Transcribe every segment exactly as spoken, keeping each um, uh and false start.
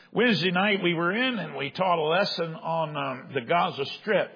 Wednesday night we were in and we taught a lesson on um, the Gaza Strip.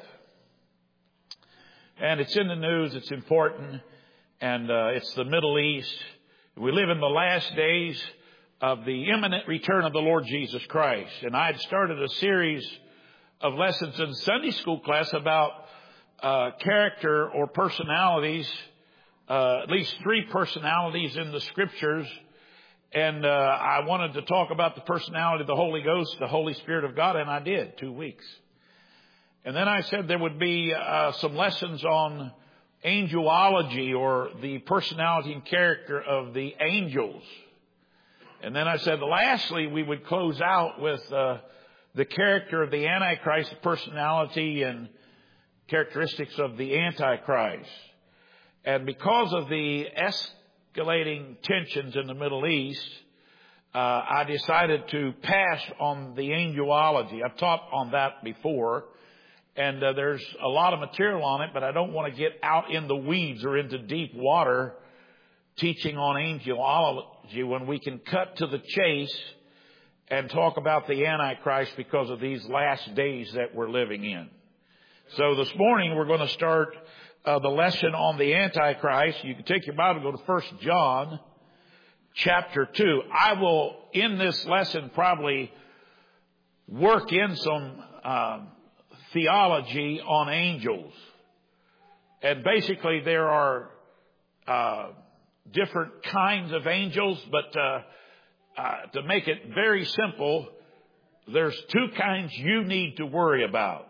And it's in the news, it's important, and uh, it's the Middle East. We live in the last days of the imminent return of the Lord Jesus Christ. And I had started a series of lessons in Sunday school class about uh, character or personalities, uh, at least three personalities in the Scriptures. And uh, I wanted to talk about the personality of the Holy Ghost, the Holy Spirit of God, and I did, two weeks. And then I said there would be uh, some lessons on angelology, or the personality and character of the angels. And then I said lastly we would close out with uh, the character of the Antichrist, the personality and characteristics of the Antichrist. And because of the escalating tensions in the Middle East, uh, I decided to pass on the angelology. I've taught on that before, and uh, there's a lot of material on it, but I don't want to get out in the weeds or into deep water teaching on angelology when we can cut to the chase and talk about the Antichrist because of these last days that we're living in. So this morning we're going to start Uh, the lesson on the Antichrist. You can take your Bible and go to First John chapter two. I will, in this lesson, probably work in some uh, theology on angels. And basically there are uh, different kinds of angels, but uh, uh, to make it very simple, there's two kinds you need to worry about.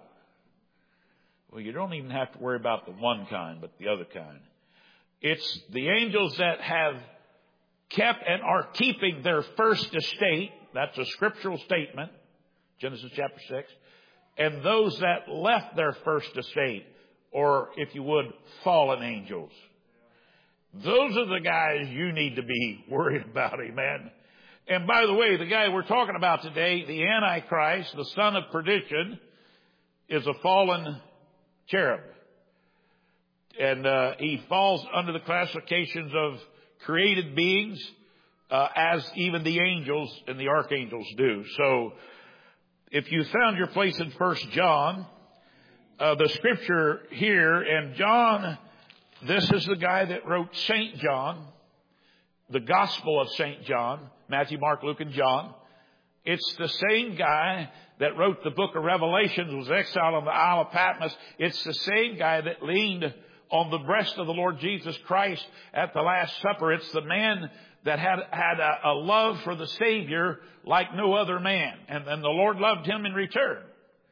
Well, you don't even have to worry about the one kind, but the other kind. It's the angels that have kept and are keeping their first estate. That's a scriptural statement, Genesis chapter six. And those that left their first estate, or if you would, fallen angels. Those are the guys you need to be worried about, amen. And by the way, the guy we're talking about today, the Antichrist, the son of perdition, is a fallen cherub. And uh, he falls under the classifications of created beings, uh, as even the angels and the archangels do. So if you found your place in First John, uh, the scripture here, and John, this is the guy that wrote Saint John, the Gospel of Saint John, Matthew, Mark, Luke, and John. It's the same guy that wrote the book of Revelations, was exiled on the Isle of Patmos. It's the same guy that leaned on the breast of the Lord Jesus Christ at the Last Supper. It's the man that had had a, a love for the Savior like no other man. And then the Lord loved him in return.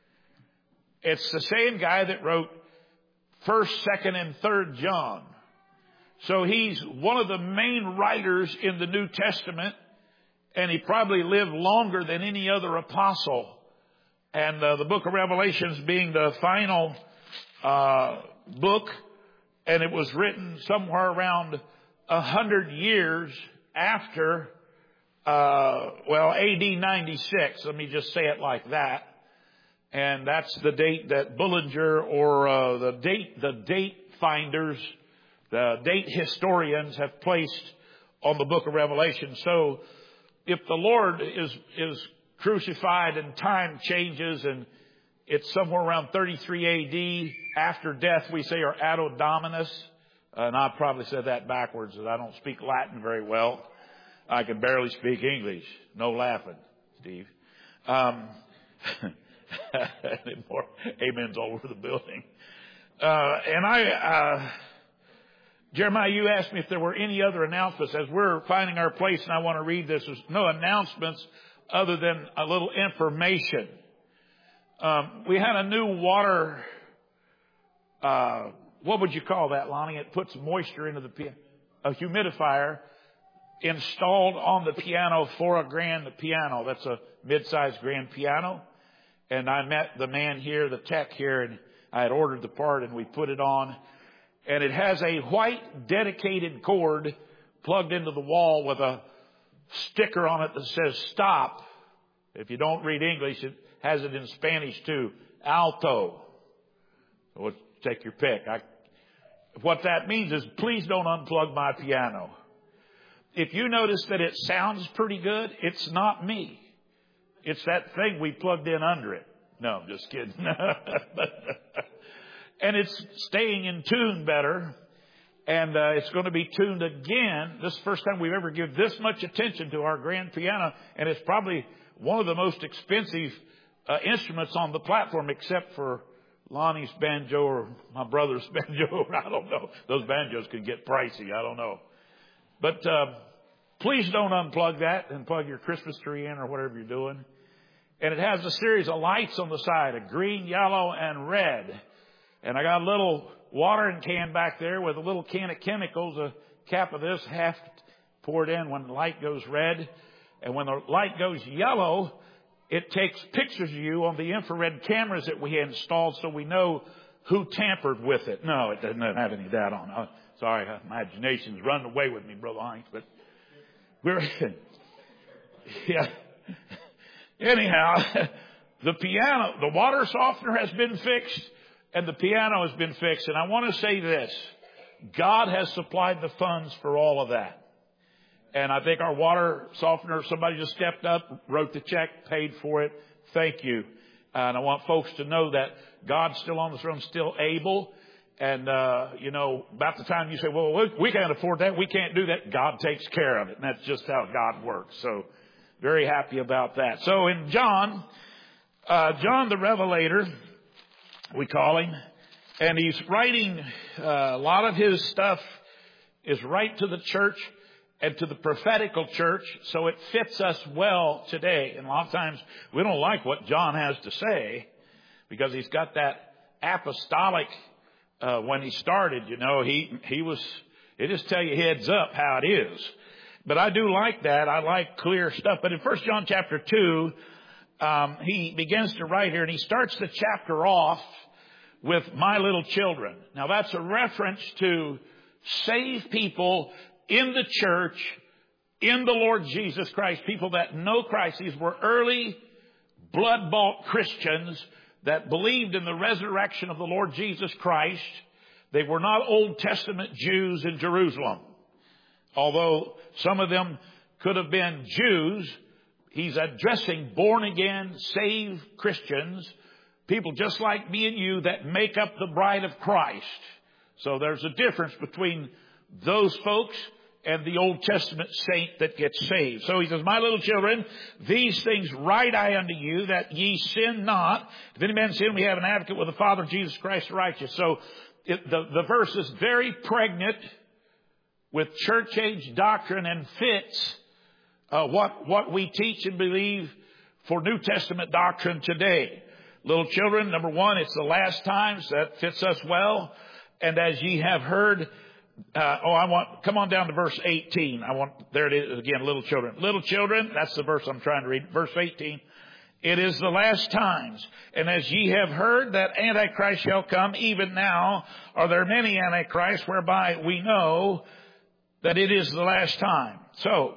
It's the same guy that wrote First, Second, and Third John. So he's one of the main writers in the New Testament. And he probably lived longer than any other apostle. And uh, the book of Revelations being the final uh, book, and it was written somewhere around a hundred years after, uh, well, A D ninety-six. Let me just say it like that. And that's the date that Bullinger, or uh, the date, the date finders, the date historians have placed on the book of Revelation. So if the Lord is is crucified and time changes, and it's somewhere around thirty-three A D after death, we say, or Anno Dominus. Uh, and I probably said that backwards, as I don't speak Latin very well. I can barely speak English. No laughing, Steve. Um, more amens all over the building. Uh, and I, uh, Jeremiah, you asked me if there were any other announcements. As we're finding our place, and I want to read this, there's no announcements other than a little information. Um, we had a new water, uh, what would you call that, Lonnie? It puts moisture into the piano. A humidifier installed on the piano for a grand piano. That's a mid-sized grand piano. And I met the man here, the tech here, and I had ordered the part, and we put it on. And it has a white dedicated cord plugged into the wall with a sticker on it that says stop. If you don't read English, it has it in Spanish too. Alto. Well, take your pick. I, what that means is please don't unplug my piano. If you notice that it sounds pretty good, it's not me. It's that thing we plugged in under it. No, I'm just kidding. And it's staying in tune better. And uh, it's going to be tuned again. This is the first time we've ever given this much attention to our grand piano. And it's probably one of the most expensive uh, instruments on the platform, except for Lonnie's banjo or my brother's banjo. I don't know. Those banjos can get pricey. I don't know. But uh, please don't unplug that and plug your Christmas tree in or whatever you're doing. And it has a series of lights on the side, a green, yellow, and red. And I got a little watering can back there with a little can of chemicals, a cap of this, half poured in when the light goes red. And when the light goes yellow, it takes pictures of you on the infrared cameras that we installed so we know who tampered with it. No, it doesn't have any of that on. Uh, sorry, my imagination's running away with me, Brother Hines. But we're, yeah. Anyhow, the piano, the water softener has been fixed. And the piano has been fixed. And I want to say this. God has supplied the funds for all of that. And I think our water softener, somebody just stepped up, wrote the check, paid for it. Thank you. And I want folks to know that God's still on the throne, still able. And, uh, you know, about the time you say, well, we, we can't afford that. We can't do that. God takes care of it. And that's just how God works. So very happy about that. So in John, uh, John the Revelator, we call him, and he's writing, uh, a lot of his stuff is right to the church and to the prophetical church, so it fits us well today. And a lot of times we don't like what John has to say because he's got that apostolic, uh, when he started, you know, he, he was, it just tell you heads up how it is. But I do like that. I like clear stuff. But in First John chapter two, Um, he begins to write here, and he starts the chapter off with my little children. Now that's a reference to saved people in the church, in the Lord Jesus Christ, people that know Christ. These were early blood-bought Christians that believed in the resurrection of the Lord Jesus Christ. They were not Old Testament Jews in Jerusalem. Although some of them could have been Jews, he's addressing born-again, saved Christians, people just like me and you that make up the bride of Christ. So there's a difference between those folks and the Old Testament saint that gets saved. So he says, my little children, these things write I unto you, that ye sin not. If any man sin, we have an advocate with the Father, Jesus Christ the righteous. So it, the, the verse is very pregnant with church-age doctrine and fits Uh, what, what we teach and believe for New Testament doctrine today. Little children, number one, it's the last times. That fits us well. And as ye have heard, uh, oh, I want, come on down to verse eighteen. I want, there it is again, little children. Little children, that's the verse I'm trying to read. Verse eighteen. It is the last times. And as ye have heard that Antichrist shall come, even now are there many Antichrists, whereby we know that it is the last time. So,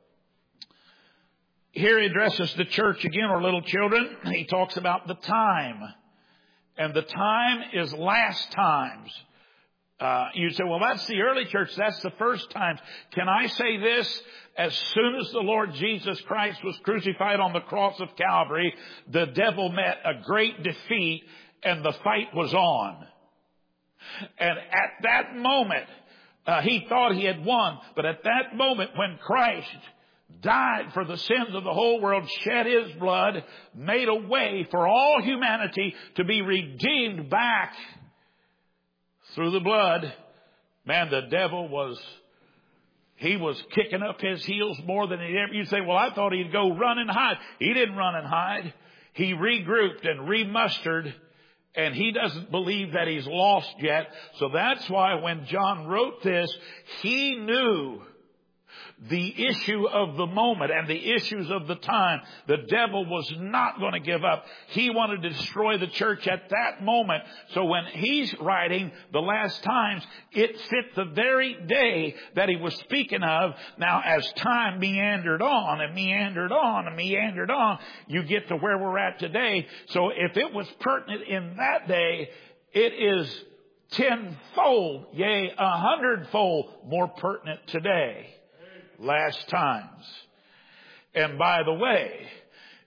here he addresses the church again, or little children. He talks about the time. And the time is last times. Uh, you say, well, that's the early church. That's the first times. Can I say this? As soon as the Lord Jesus Christ was crucified on the cross of Calvary, the devil met a great defeat and the fight was on. And at that moment, uh, he thought he had won. But at that moment when Christ died for the sins of the whole world, shed his blood, made a way for all humanity to be redeemed back through the blood, man, the devil was, he was kicking up his heels more than he ever. You say, well, I thought he'd go run and hide. He didn't run and hide. He regrouped and remustered, and he doesn't believe that he's lost yet. So that's why when John wrote this, he knew the issue of the moment and the issues of the time. The devil was not going to give up. He wanted to destroy the church at that moment. So when he's writing the last times, it fit the very day that he was speaking of. Now, as time meandered on and meandered on and meandered on, you get to where we're at today. So if it was pertinent in that day, it is tenfold, yea, a hundredfold more pertinent today. Last times. And by the way,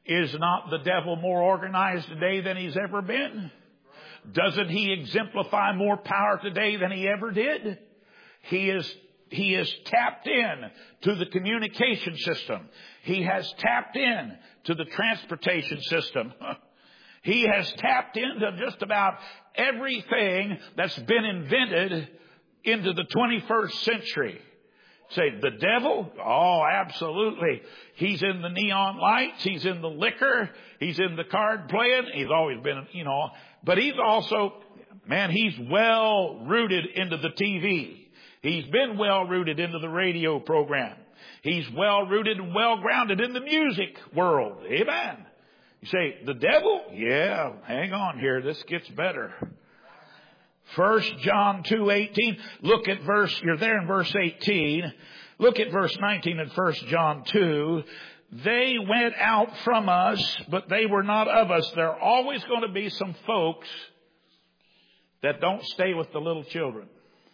Is not the devil more organized today than he's ever been? Doesn't he exemplify more power today than he ever did? He is, he is tapped in to the communication system. He has tapped in to the transportation system. He has tapped into just about everything that's been invented into the twenty-first century. Say, the devil? Oh, absolutely. He's in the neon lights. He's in the liquor. He's in the card playing. He's always been, you know, but he's also, man, he's well rooted into the T V. He's been well rooted into the radio program. He's well rooted and well grounded in the music world. Amen. You say, the devil? Yeah, hang on here. This gets better. First John two eighteen. Look at verse, you're there in verse eighteen. Look at verse nineteen in First John two. They went out from us, but they were not of us. There are always going to be some folks that don't stay with the little children.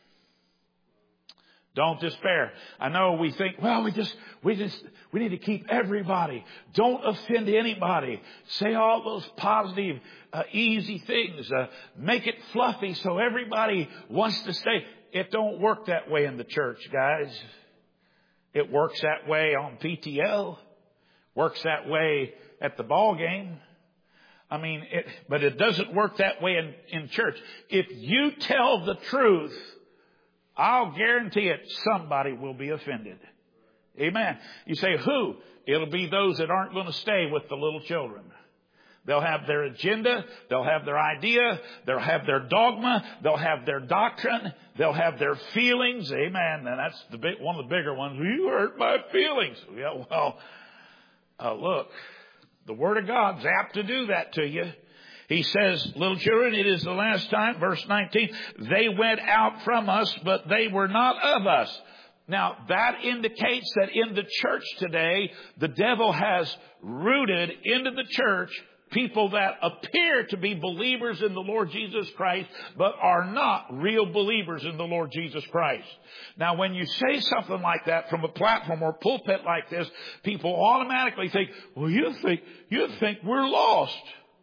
Don't despair. I know we think, well, we just, we just, we need to keep everybody. Don't offend anybody. Say all those positive, uh, easy things. Uh, make it fluffy so everybody wants to stay. It don't work that way in the church, guys. It works that way on P T L. Works that way at the ball game. I mean, it, but it doesn't work that way in, in church. If you tell the truth, I'll guarantee it, somebody will be offended. Amen. You say, who? It'll be those that aren't going to stay with the little children. They'll have their agenda. They'll have their idea. They'll have their dogma. They'll have their doctrine. They'll have their feelings. Amen. And that's the big, one of the bigger ones. You hurt my feelings. Yeah, well, uh, look, the Word of God's apt to do that to you. He says, little children, it is the last time, verse nineteen, they went out from us, but they were not of us. Now, that indicates that in the church today, the devil has rooted into the church people that appear to be believers in the Lord Jesus Christ, but are not real believers in the Lord Jesus Christ. Now, when you say something like that from a platform or pulpit like this, people automatically think, well, you think, you think we're lost.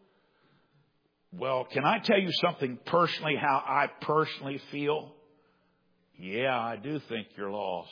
Well, can I tell you something personally, how I personally feel? Yeah, I do think you're lost.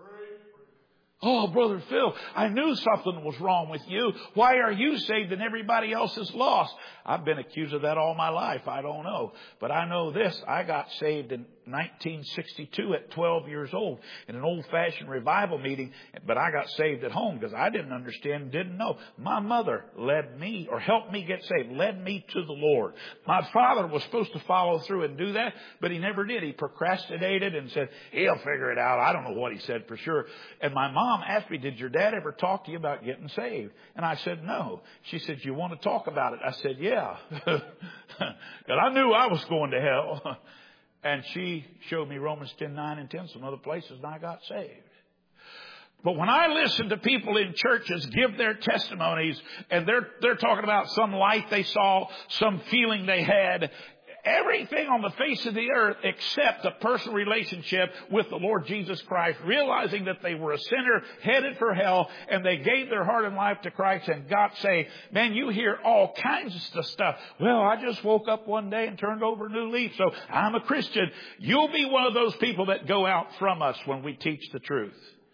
Oh, Brother Phil, I knew something was wrong with you. Why are you saved and everybody else is lost? I've been accused of that all my life. I don't know. But I know this. I got saved in nineteen sixty-two at twelve years old in an old-fashioned revival meeting. But I got saved at home because I didn't understand and didn't know. My mother led me or helped me get saved, led me to the Lord. My father was supposed to follow through and do that, but he never did. He procrastinated and said, he'll figure it out. I don't know what he said for sure. And my mom Mom asked me, did your dad ever talk to you about getting saved? And I said, no. She said, you want to talk about it? I said, yeah. And I knew I was going to hell. And she showed me Romans ten, nine and ten, some other places, and I got saved. But when I listen to people in churches give their testimonies, and they're, they're talking about some light they saw, some feeling they had, everything on the face of the earth except a personal relationship with the Lord Jesus Christ, realizing that they were a sinner headed for hell, and they gave their heart and life to Christ and got saved. Man, you hear all kinds of stuff. Well, I just woke up one day and turned over a new leaf, so I'm a Christian. You'll be one of those people that go out from us when we teach the truth.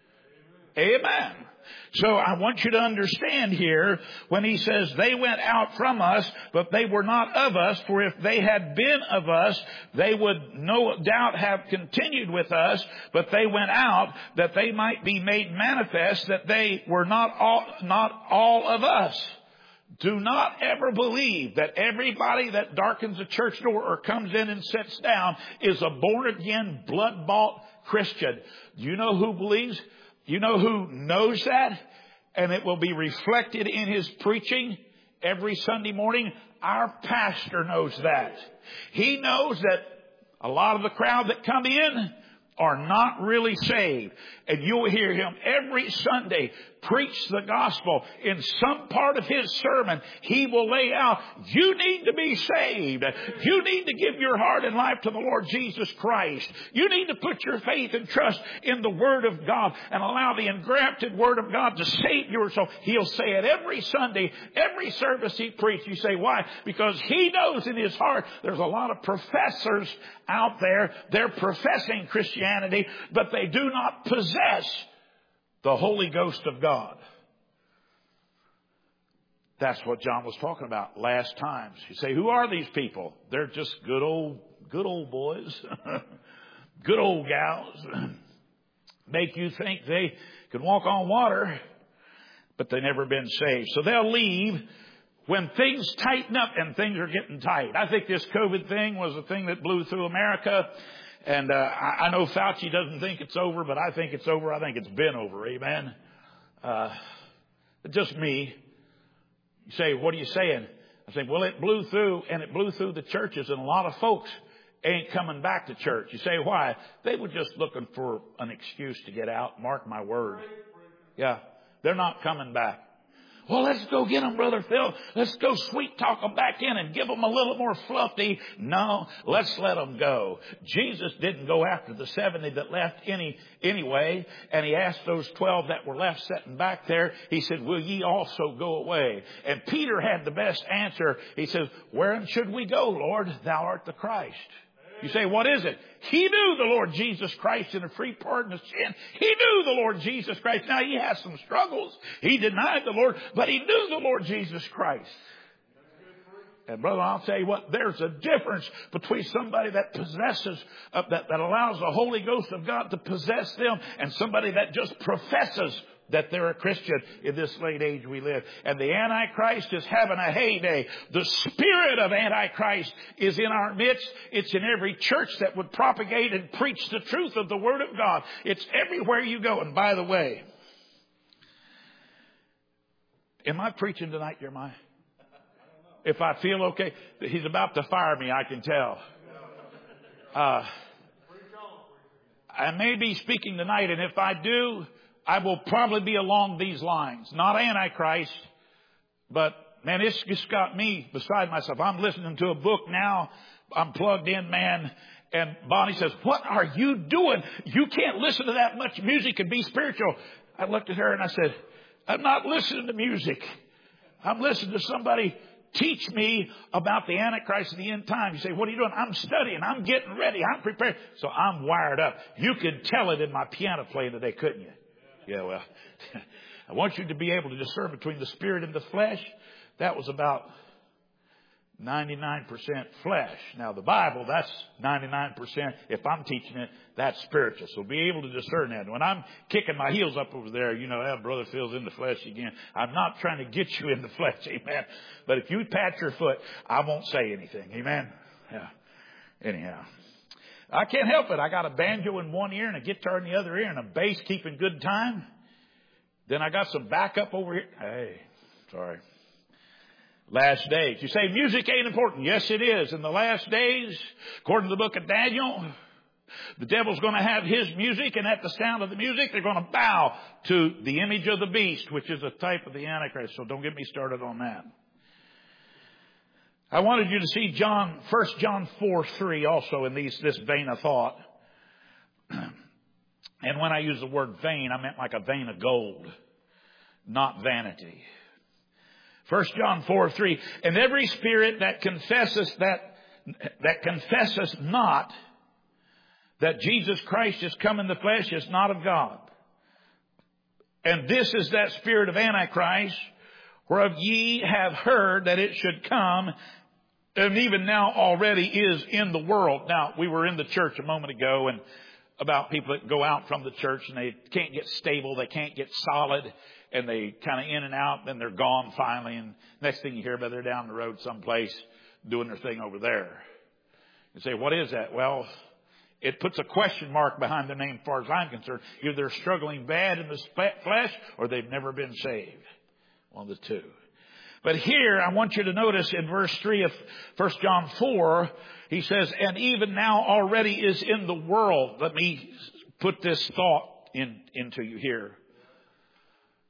Amen. So I want you to understand here when he says they went out from us, but they were not of us. For if they had been of us, they would no doubt have continued with us. But they went out that they might be made manifest that they were not all, not all of us. Do not ever believe that everybody that darkens a church door or comes in and sits down is a born-again, blood-bought Christian. Do you know who believes? You know who knows that? And it will be reflected in his preaching every Sunday morning. Our pastor knows that. He knows that a lot of the crowd that come in are not really saved. And you'll hear him every Sunday preach the gospel, in some part of his sermon, he will lay out, you need to be saved. You need to give your heart and life to the Lord Jesus Christ. You need to put your faith and trust in the Word of God and allow the engrafted Word of God to save your soul. He'll say it every Sunday, every service he preaches. You say, why? Because he knows in his heart there's a lot of professors out there. They're professing Christianity, but they do not possess the Holy Ghost of God. That's what John was talking about last times. You say, who are these people? They're just good old, good old boys, good old gals. Make you think they can walk on water, but they've never been saved. So they'll leave when things tighten up, and things are getting tight. I think this COVID thing was a thing that blew through America. And uh, I, I know Fauci doesn't think it's over, but I think it's over. I think it's been over. Amen. Uh, just me. You say, what are you saying? I say, well, it blew through, and it blew through the churches, and a lot of folks ain't coming back to church. You say, why? They were just looking for an excuse to get out. Mark my word. Yeah, they're not coming back. Well, let's go get them, Brother Phil. Let's go sweet talk them back in and give them a little more fluffy. No, let's let them go. Jesus didn't go after the seventy that left any anyway. And he asked those twelve that were left sitting back there. He said, will ye also go away? And Peter had the best answer. He says, wherein should we go, Lord? Thou art the Christ. You say, what is it? He knew the Lord Jesus Christ and a free pardon of sin. He knew the Lord Jesus Christ. Now, he has some struggles. He denied the Lord, but he knew the Lord Jesus Christ. And brother, I'll tell you what, there's a difference between somebody that possesses, uh, that, that allows the Holy Ghost of God to possess them, and somebody that just professes that they're a Christian in this late age we live. And the Antichrist is having a heyday. The spirit of Antichrist is in our midst. It's in every church that would propagate and preach the truth of the Word of God. It's everywhere you go. And by the way, am I preaching tonight, Jeremiah? If I feel okay, he's about to fire me, I can tell. Uh, I may be speaking tonight, and if I do, I will probably be along these lines. Not Antichrist, but man, it's just got me beside myself. I'm listening to a book now. I'm plugged in, man. And Bonnie says, what are you doing? You can't listen to that much music and be spiritual. I looked at her and I said, I'm not listening to music. I'm listening to somebody teach me about the Antichrist and the end time. You say, what are you doing? I'm studying. I'm getting ready. I'm prepared. So I'm wired up. You could tell it in my piano playing today, couldn't you? Yeah, well, I want you to be able to discern between the spirit and the flesh. That was about ninety-nine percent flesh. Now, the Bible, that's ninety-nine percent. If I'm teaching it, that's spiritual. So be able to discern that. When I'm kicking my heels up over there, you know, that brother feels in the flesh again. I'm not trying to get you in the flesh, amen. But if you pat your foot, I won't say anything, amen. Yeah. Anyhow. I can't help it. I got a banjo in one ear and a guitar in the other ear and a bass keeping good time. Then I got some backup over here. Hey, sorry. Last days. You say music ain't important. Yes, it is. In the last days, according to the book of Daniel, the devil's going to have his music, and at the sound of the music, they're going to bow to the image of the beast, which is a type of the Antichrist. So don't get me started on that. I wanted you to see John, First John four three also in these, this vein of thought. And when I use the word vein, I meant like a vein of gold, not vanity. First John four three. And every spirit that confesses that, that confesses not that Jesus Christ is come in the flesh is not of God. And this is that spirit of Antichrist, whereof ye have heard that it should come, and even now already is in the world. Now, we were in the church a moment ago, and about people that go out from the church and they can't get stable, they can't get solid, and they kind of in and out, then they're gone finally, and next thing you hear about, they're down the road someplace doing their thing over there. You say, what is that? Well, it puts a question mark behind their name as far as I'm concerned. Either they're struggling bad in the flesh or they've never been saved. One of the two. But here, I want you to notice in verse three of First John four, he says, and even now already is in the world. Let me put this thought in, into you here.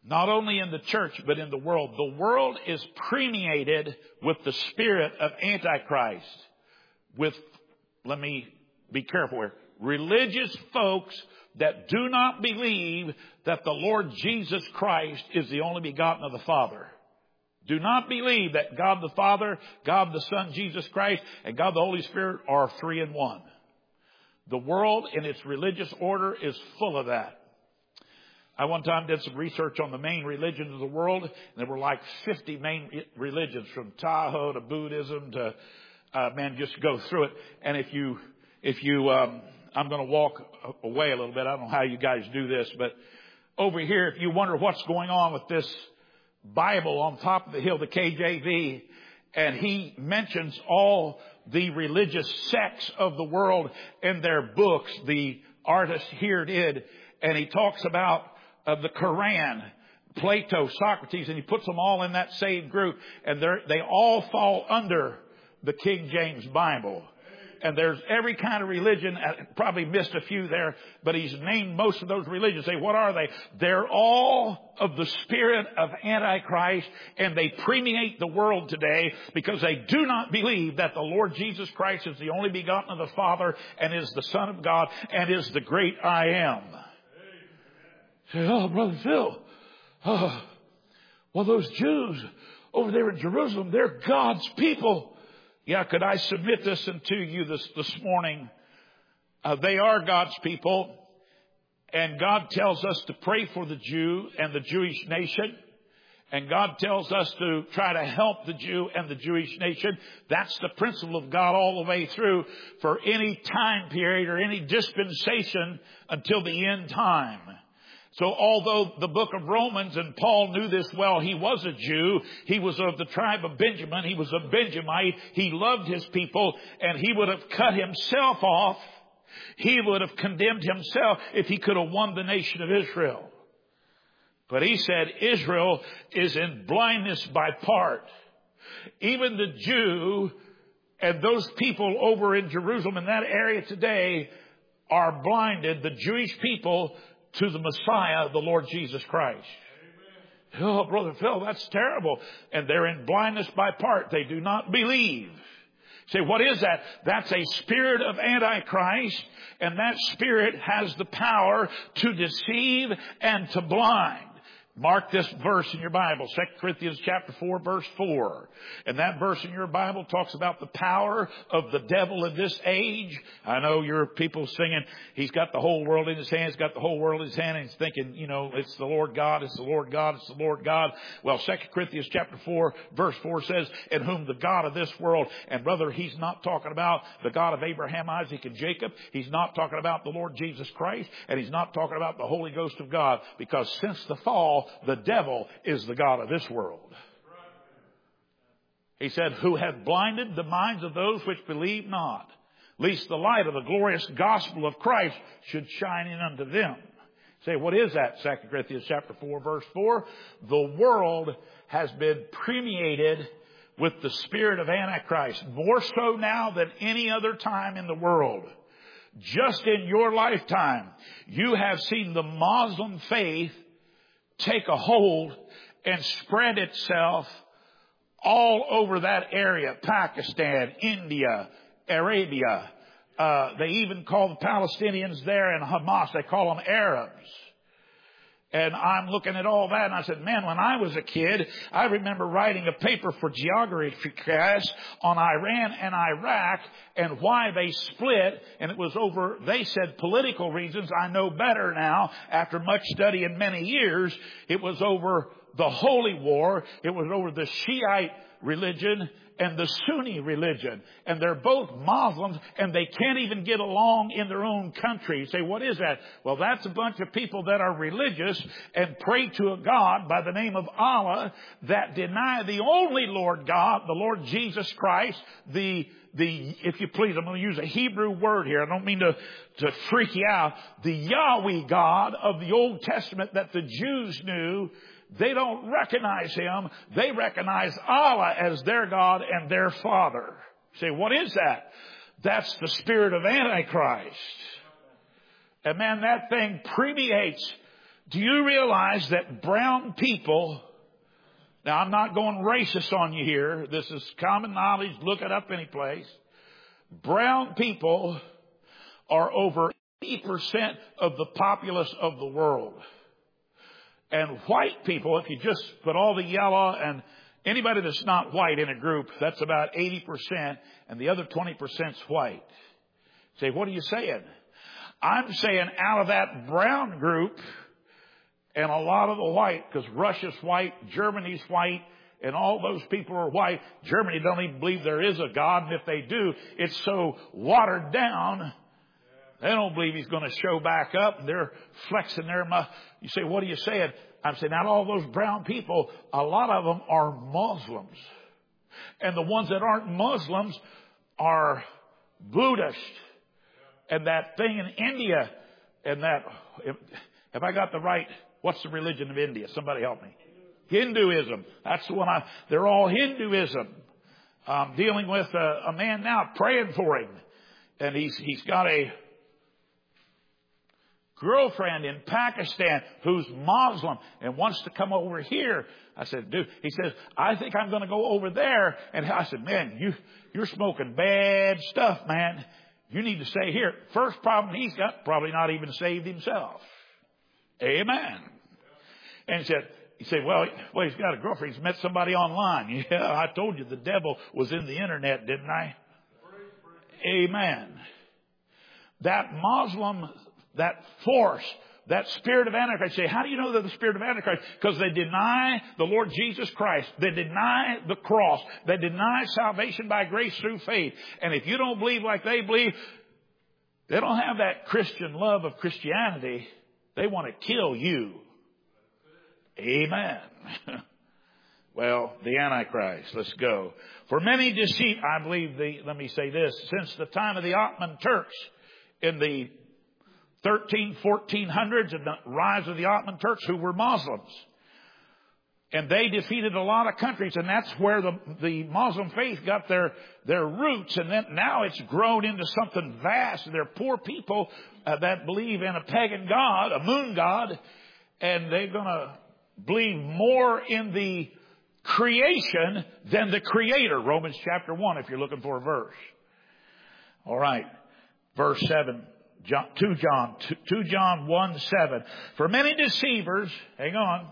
Not only in the church, but in the world. The world is permeated with the spirit of Antichrist. With, let me be careful here, religious folks that do not believe that the Lord Jesus Christ is the only begotten of the Father. Do not believe that God the Father, God the Son, Jesus Christ, and God the Holy Spirit are three in one. The world in its religious order is full of that. I one time did some research on the main religions of the world, and there were like fifty main religions, from Tahoe to Buddhism to, uh, man, just go through it. And if you, if you, um, I'm going to walk away a little bit. I don't know how you guys do this, but over here, if you wonder what's going on with this Bible on top of the hill, the K J V, and he mentions all the religious sects of the world in their books. The artist here did, and he talks about uh, the Quran, Plato, Socrates, and he puts them all in that same group, and they all fall under the King James Bible. And there's every kind of religion. I probably missed a few there, but he's named most of those religions. Say, what are they? They're all of the spirit of Antichrist, and they permeate the world today because they do not believe that the Lord Jesus Christ is the only begotten of the Father and is the Son of God and is the great I am. Say, oh, Brother Phil, oh, well, those Jews over there in Jerusalem, they're God's people. Yeah, could I submit this unto you this, this morning? Uh, they are God's people, and God tells us to pray for the Jew and the Jewish nation, and God tells us to try to help the Jew and the Jewish nation. That's the principle of God all the way through for any time period or any dispensation until the end time. So although the book of Romans, and Paul knew this well, he was a Jew. He was of the tribe of Benjamin. He was a Benjamite. He loved his people, and he would have cut himself off. He would have condemned himself if he could have won the nation of Israel. But he said Israel is in blindness by part. Even the Jew and those people over in Jerusalem in that area today are blinded, the Jewish people, to the Messiah, the Lord Jesus Christ. Amen. Oh, Brother Phil, that's terrible. And they're in blindness by part. They do not believe. Say, what is that? That's a spirit of Antichrist, and that spirit has the power to deceive and to blind. Mark this verse in your Bible, Second Corinthians chapter four, verse four. And that verse in your Bible talks about the power of the devil in this age. I know your people singing, he's got the whole world in his hand, he's got the whole world in his hand, and he's thinking, you know, it's the Lord God, it's the Lord God, it's the Lord God. Well, Second Corinthians chapter four, verse four says, in whom the God of this world, and brother, he's not talking about the God of Abraham, Isaac, and Jacob. He's not talking about the Lord Jesus Christ, and he's not talking about the Holy Ghost of God, because since the fall, the devil is the God of this world. He said, who hath blinded the minds of those which believe not, lest the light of the glorious gospel of Christ should shine in unto them. Say, what is that? Second Corinthians chapter four, verse four. The world has been permeated with the spirit of Antichrist, more so now than any other time in the world. Just in your lifetime, you have seen the Muslim faith take a hold and spread itself all over that area. Pakistan, India, Arabia. Uh, they even call the Palestinians there and Hamas, they call them Arabs. And I'm looking at all that, and I said, man, when I was a kid, I remember writing a paper for geography class on Iran and Iraq and why they split, and it was over, they said, political reasons. I know better now, after much study and many years. It was over the Holy War. It was over the Shiite religion and the Sunni religion. And they're both Muslims, and they can't even get along in their own country. You say, what is that? Well, that's a bunch of people that are religious and pray to a God by the name of Allah that deny the only Lord God, the Lord Jesus Christ, the The, if you please, I'm going to use a Hebrew word here. I don't mean to, to freak you out. The Yahweh God of the Old Testament that the Jews knew, they don't recognize him. They recognize Allah as their God and their Father. You say, what is that? That's the spirit of Antichrist. And man, that thing permeates Do you realize that brown people, now I'm not going racist on you here. This is common knowledge. Look it up any place. Brown people are over eighty percent of the populace of the world. And white people, if you just put all the yellow and anybody that's not white in a group, that's about eighty percent, and the other twenty percent is white. Say, what are you saying? I'm saying out of that brown group and a lot of the white, because Russia's white, Germany's white, and all those people are white. Germany don't even believe there is a God, and if they do, it's so watered down, they don't believe He's going to show back up, and they're flexing their muscle. You say, what are you saying? I'm saying, not all those brown people, a lot of them are Muslims. And the ones that aren't Muslims are Buddhist. And that thing in India, and that, if, have I got the right, what's the religion of India? Somebody help me. Hinduism. That's the one I, they're all Hinduism. I'm dealing with a, a man now, praying for him. And he's, he's got a girlfriend in Pakistan who's Muslim and wants to come over here. I said, dude, he says, I think I'm going to go over there. And I said, man, you, you're smoking bad stuff, man. You need to stay here. First problem he's got, probably not even saved himself. Amen. And he said, he said, well, well, he's got a girlfriend. He's met somebody online. Yeah, I told you the devil was in the internet, didn't I? Amen. That Muslim, that force, that spirit of Antichrist. Say, how do you know they're the spirit of Antichrist? Because they deny the Lord Jesus Christ. They deny the cross. They deny salvation by grace through faith. And if you don't believe like they believe, they don't have that Christian love of Christianity. They want to kill you. Amen. Well, the Antichrist. Let's go. For many deceit, I believe the, let me say this, since the time of the Ottoman Turks in the thirteen, fourteen hundreds and the rise of the Ottoman Turks who were Muslims. And they defeated a lot of countries, and that's where the, the Muslim faith got their, their roots. And then now it's grown into something vast. They're poor people uh, that believe in a pagan god, a moon god, and they're going to believe more in the creation than the creator. Romans chapter one, if you're looking for a verse. All right. Verse seven. John, two John, two John one seven. For many deceivers, hang on,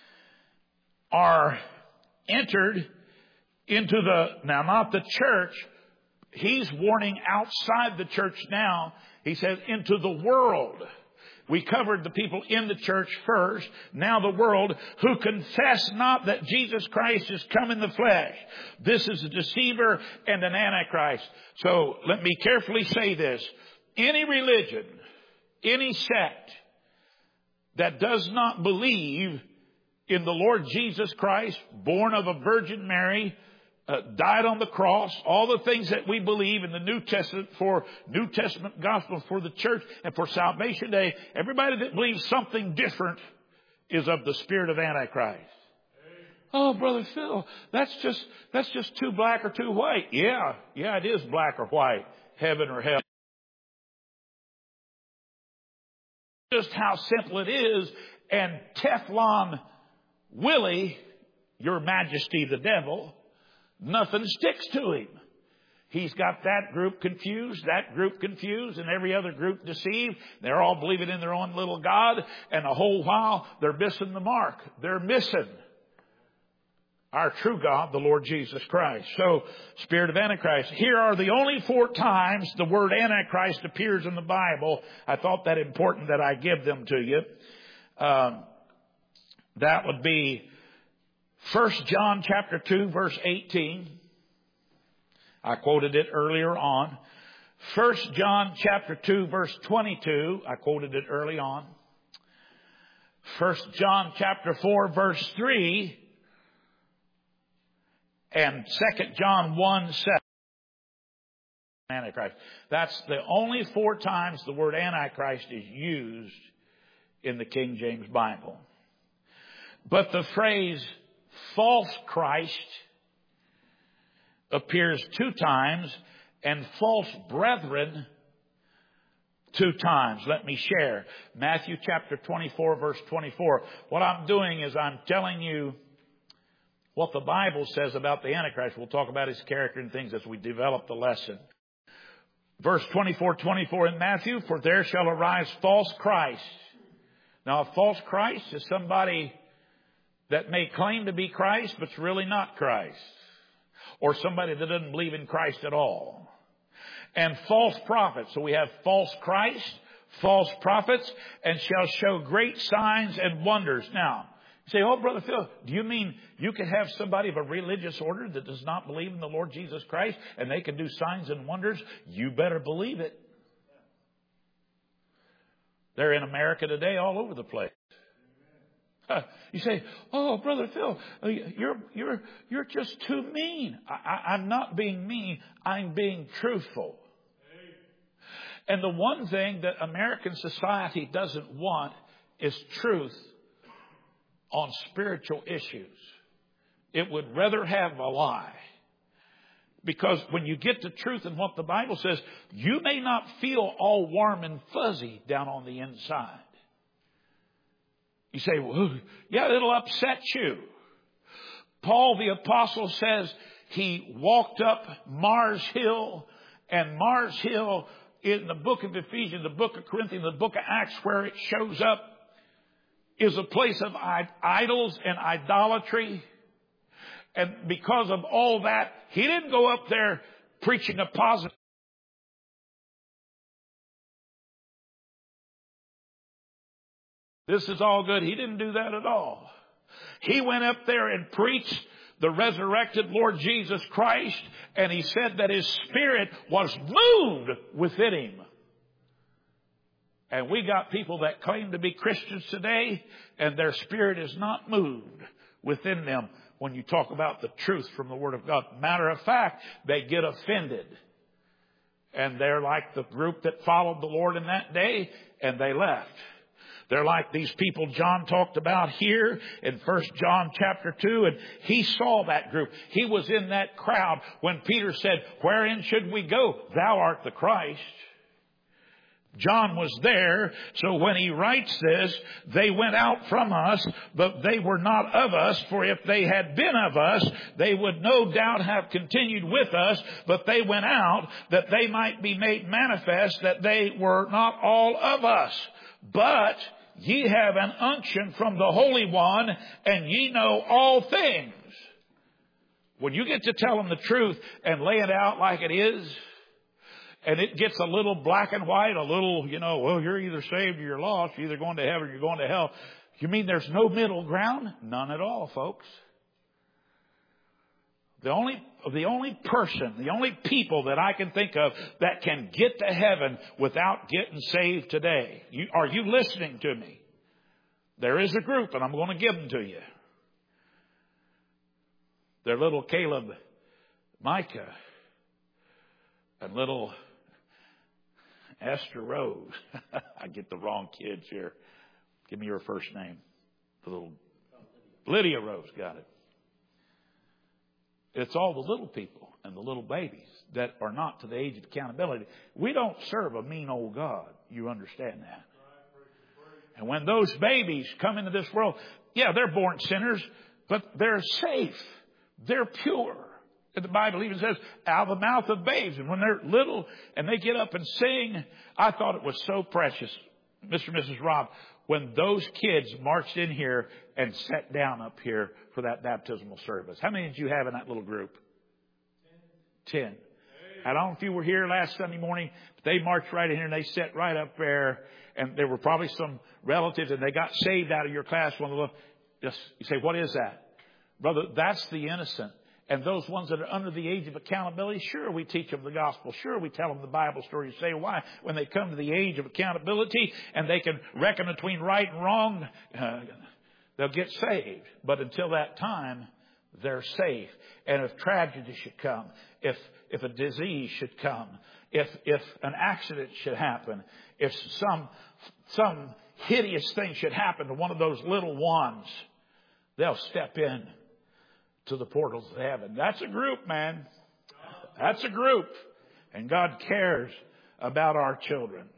are entered into the, now not the church, he's warning outside the church now. He says into the world. We covered the people in the church first, now the world, who confess not that Jesus Christ is come in the flesh. This is a deceiver and an antichrist. So let me carefully say this. Any religion, any sect that does not believe in the Lord Jesus Christ, born of a Virgin Mary, uh, died on the cross, all the things that we believe in the New Testament for New Testament gospel for the church and for Salvation Day, everybody that believes something different is of the spirit of Antichrist. Oh, Brother Phil, that's just, that's just too black or too white. Yeah, yeah, it is black or white, heaven or hell. Just how simple it is. And Teflon Willie, your majesty the devil, nothing sticks to him. He's got that group confused, that group confused, and every other group deceived. They're all believing in their own little God, and the whole while they're missing the mark. They're missing our true God, the Lord Jesus Christ. So, spirit of Antichrist. Here are the only four times the word Antichrist appears in the Bible. I thought that important that I give them to you. Um, that would be First John chapter two, verse eighteen. I quoted it earlier on. First John chapter two, verse twenty-two. I quoted it early on. First John chapter four, verse three. And Second John one, seven. Antichrist. That's the only four times the word Antichrist is used in the King James Bible. But the phrase false Christ appears two times, and false brethren two times. Let me share. Matthew chapter twenty-four, verse twenty-four. What I'm doing is I'm telling you what the Bible says about the Antichrist. We'll talk about his character and things as we develop the lesson. Verse twenty-four, twenty-four in Matthew, for there shall arise false Christ. Now, a false Christ is somebody that may claim to be Christ, but's really not Christ. Or somebody that doesn't believe in Christ at all. And false prophets. So we have false Christ, false prophets, and shall show great signs and wonders. Now, you say, oh, Brother Phil, do you mean you can have somebody of a religious order that does not believe in the Lord Jesus Christ and they can do signs and wonders? You better believe it. They're in America today all over the place. Uh, you say, oh, Brother Phil, you're, you're, you're just too mean. I, I, I'm not being mean. I'm being truthful. And the one thing that American society doesn't want is truth on spiritual issues. It would rather have a lie. Because when you get the truth and what the Bible says, you may not feel all warm and fuzzy down on the inside. You say, well, yeah, it'll upset you. Paul the Apostle says he walked up Mars Hill, and Mars Hill in the book of Ephesians, the book of Corinthians, the book of Acts, where it shows up, is a place of idols and idolatry. And because of all that, he didn't go up there preaching a positive. This is all good. He didn't do that at all. He went up there and preached the resurrected Lord Jesus Christ, and he said that his spirit was moved within him. And we got people that claim to be Christians today, and their spirit is not moved within them when you talk about the truth from the Word of God. Matter of fact, they get offended. And they're like the group that followed the Lord in that day, and they left. They're like these people John talked about here in First John chapter two, and he saw that group. He was in that crowd when Peter said, wherein should we go? Thou art the Christ. John was there, so when he writes this, they went out from us, but they were not of us, for if they had been of us, they would no doubt have continued with us, but they went out that they might be made manifest that they were not all of us. But ye have an unction from the Holy One, and ye know all things. When you get to tell them the truth and lay it out like it is, and it gets a little black and white, a little, you know, well, you're either saved or you're lost. You're either going to heaven or you're going to hell. You mean there's no middle ground? None at all, folks. The only, the only person, the only people that I can think of that can get to heaven without getting saved today. You, are you listening to me? There is a group, and I'm going to give them to you. They're little Caleb, Micah, and little Esther Rose. I get the wrong kids here. Give me your first name. The little Lydia Rose, got it. It's all the little people and the little babies that are not to the age of accountability. We don't serve a mean old God. You understand that? And when those babies come into this world, yeah, they're born sinners, but they're safe. They're pure. And the Bible even says, out of the mouth of babes. And when they're little and they get up and sing, I thought it was so precious, Mister and Missus Rob, when those kids marched in here and sat down up here for that baptismal service. How many did you have in that little group? Ten. Ten. I don't know if you were here last Sunday morning, but they marched right in here and they sat right up there. And there were probably some relatives and they got saved out of your class. One of them, just, you say, what is that? Brother, that's the innocent. And those ones that are under the age of accountability, sure, we teach them the gospel. Sure, we tell them the Bible story. Say why? When they come to the age of accountability and they can reckon between right and wrong, uh, they'll get saved. But until that time, they're safe. And if tragedy should come, if if a disease should come, if if an accident should happen, if some some hideous thing should happen to one of those little ones, they'll step in to the portals of heaven. That's a group, man. That's a group. And God cares about our children.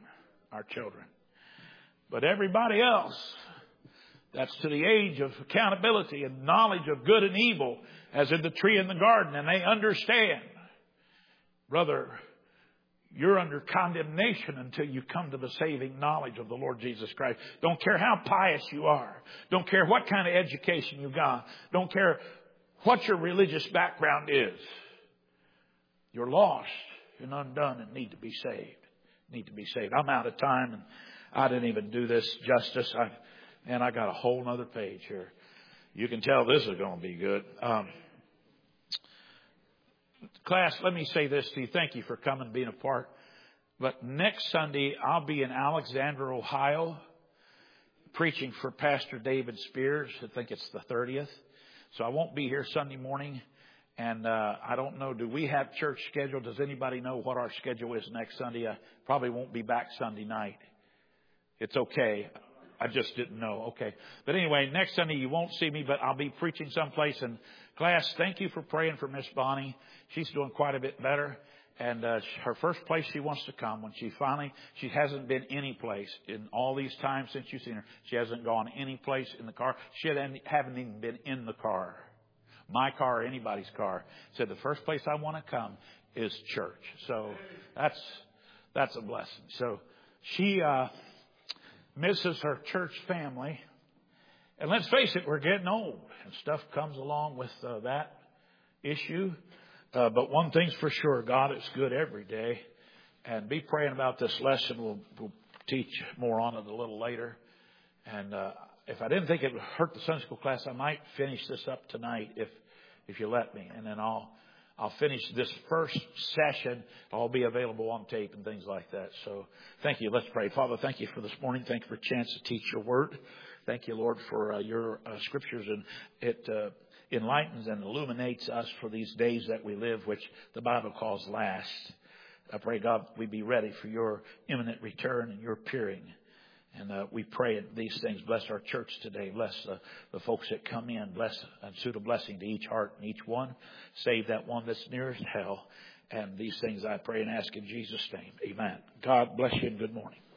our children. But everybody else, that's to the age of accountability and knowledge of good and evil, as in the tree in the garden, and they understand. Brother, you're under condemnation until you come to the saving knowledge of the Lord Jesus Christ. Don't care how pious you are. Don't care what kind of education you got. Don't care what your religious background is. You're lost and undone and need to be saved. Need to be saved. I'm out of time, and I didn't even do this justice. I, and I got a whole other page here. You can tell this is going to be good. Um, class, let me say this to you. Thank you for coming, being a part. But next Sunday, I'll be in Alexandria, Ohio, preaching for Pastor David Spears. I think it's the thirtieth. So I won't be here Sunday morning. And uh, I don't know, do we have church scheduled? Does anybody know what our schedule is next Sunday? I probably won't be back Sunday night. It's okay. I just didn't know. Okay. But anyway, next Sunday you won't see me, but I'll be preaching someplace. And class, thank you for praying for Miss Bonnie. She's doing quite a bit better. And uh, her first place she wants to come when she finally, she hasn't been any place in all these times since you've seen her. She hasn't gone any place in the car. She hasn't even been in the car. My car or anybody's car. Said the first place I want to come is church. So that's that's a blessing. So she uh, misses her church family. And let's face it, we're getting old. And stuff comes along with uh, that issue. Uh, but one thing's for sure, God is good every day. And be praying about this lesson. We'll, we'll teach more on it a little later. And uh, if I didn't think it would hurt the Sunday school class, I might finish this up tonight if if you let me. And then I'll I'll finish this first session. I'll be available on tape and things like that. So thank you. Let's pray. Father, thank you for this morning. Thank you for a chance to teach your word. Thank you, Lord, for uh, your uh, scriptures. And it uh, enlightens and illuminates us for these days that we live, which the Bible calls last. I pray, God, we be ready for your imminent return and your appearing. And uh, we pray these things. Bless our church today. Bless uh, the folks that come in. Bless and suit a blessing to each heart and each one. Save that one that's nearest hell. And these things I pray and ask in Jesus' name. Amen. God bless you and good morning.